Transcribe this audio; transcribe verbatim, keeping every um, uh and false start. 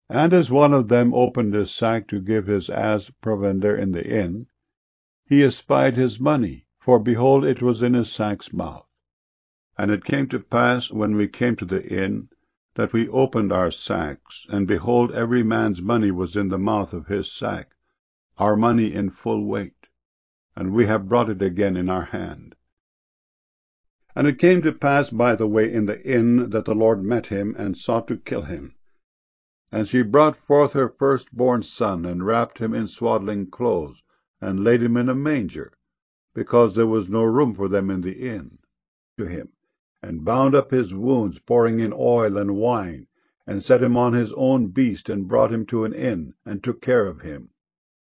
And as one of them opened his sack to give his ass provender in the inn, he espied his money, for, behold, it was in his sack's mouth. And it came to pass, when we came to the inn, that we opened our sacks, and, behold, every man's money was in the mouth of his sack, our money in full weight, and we have brought it again in our hand. And it came to pass by the way in the inn, that the Lord met him, and sought to kill him. And she brought forth her firstborn son, and wrapped him in swaddling clothes, and laid him in a manger, because there was no room for them in the inn, to him, and bound up his wounds, pouring in oil and wine, and set him on his own beast, and brought him to an inn, and took care of him.